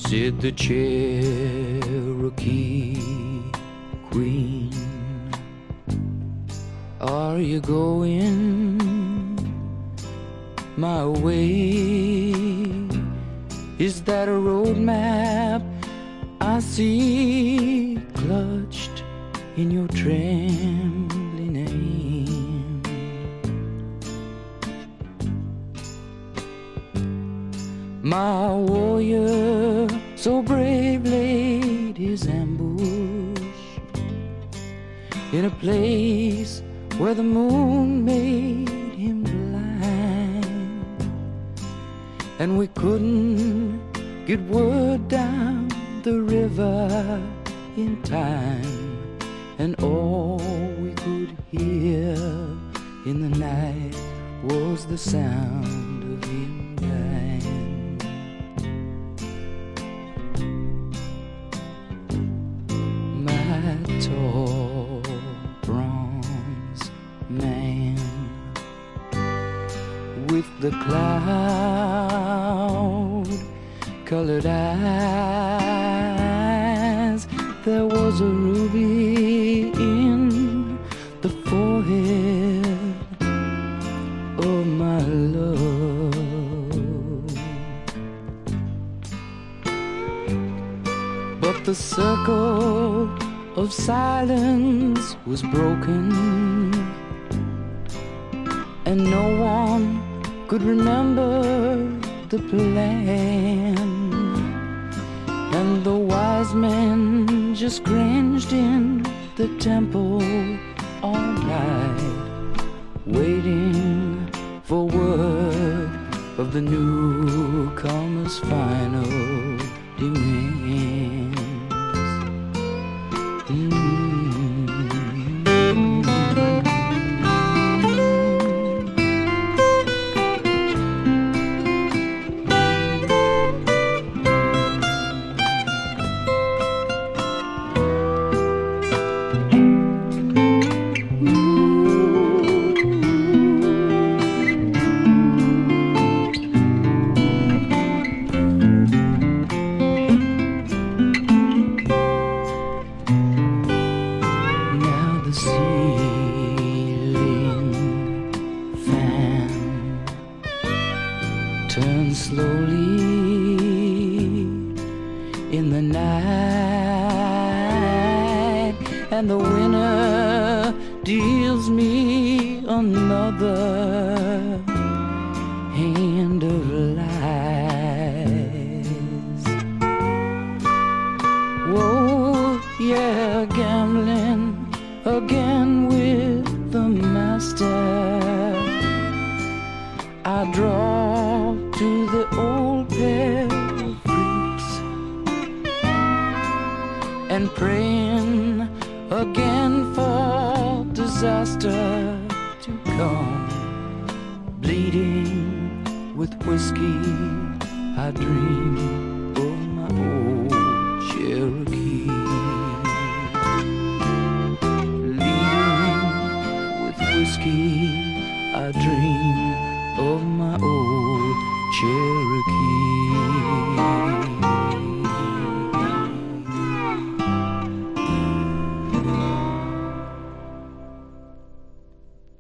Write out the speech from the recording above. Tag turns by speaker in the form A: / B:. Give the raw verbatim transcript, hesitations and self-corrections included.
A: said the Cherokee Queen, are you going my way? Is that a road map I see clutched in your trembling hand? My warrior so brave laid his ambush in a place where the moon made him blind, and we couldn't get word down the river in time, and all we could hear in the night was the sound of him dying. My tall bronze man with the cloud colored eyes, there was a ruby in the forehead of my love. But the circle of silence was broken, and no one could remember the plan, and the wise men just cringed in the temple all night, waiting for word of the newcomer's final demands. Mm-hmm. Turn slowly in the night, and the winner deals me another hand of lies. Whoa, yeah, gambling again with the master. I draw to the old pair of freaks, and praying again for disaster to come. Bleeding with whiskey I drink.